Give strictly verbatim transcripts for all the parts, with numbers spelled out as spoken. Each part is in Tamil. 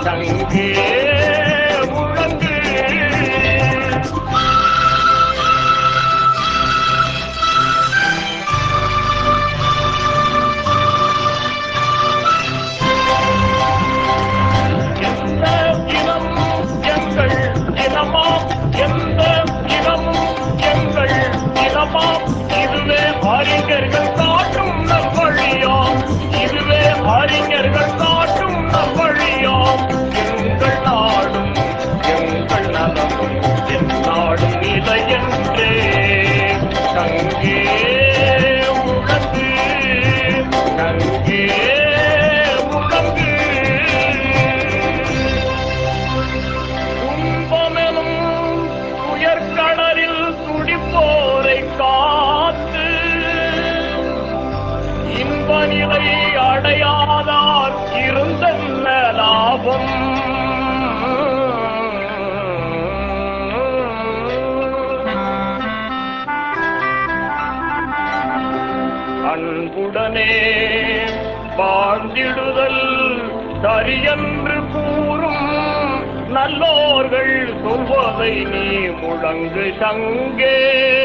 சங்கே முழங்கு. எந்த இனம் எங்கள் இனமாம், எந்த இனமும் எங்கள் இனமாம். இதுவே அறிஞர்கள் காட்டும் நல்வழியாம், இதுவே அறிஞர்கள் காட்டும் நல்வழியாம். எங்கள் நாடும் எங்கள் நலமும் எந்நாடும் நிலையென்றே. சங்கே முழங்கு, சங்கே முழங்கு. துன்பமெனும் துயர்கடலில் துடிப்போரை காத்து இன்ப நிலை அடையாதார் இருந்தென்ன லாபம். அன்புடனே வாழ்ந்திடுதல் சரியென்று கூறும் நல்லோர்கள் சொல்வதை நீ முழங்கு சங்கே.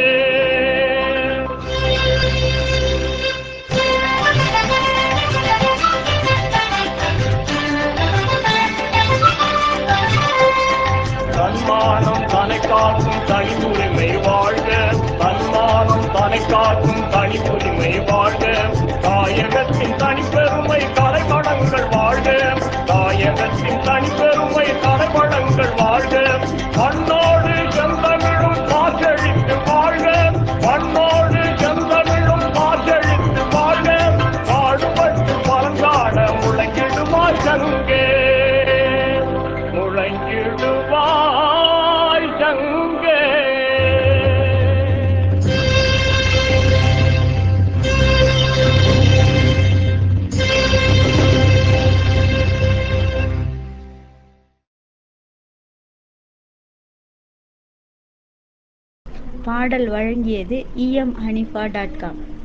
தன்மானம் தனை காக்கும் தனி உரிமை வாழ்க, தன்மானம் தனை காக்கும் தனி உரிமை வாழ்க. தாயகத்தின் தனிப்பெருமை கலைவளங்கள் வாழ்க, தாயகத்தின் தனிப்பெருமை கலைவளங்கள் வாழ்க. மண்ணோடு செந்தமிழும் காற்றழித்து வாழ்க, மண்ணோடு செந்தமிழும் காற்றழித்து வாழ்க. பாடுபட்டு பறந்தாட முளைக்கிடுமா சங்கே, முளைக்கிடுவாய் சங்கே. பாடல் வழங்கியது E M Hanifa dot com.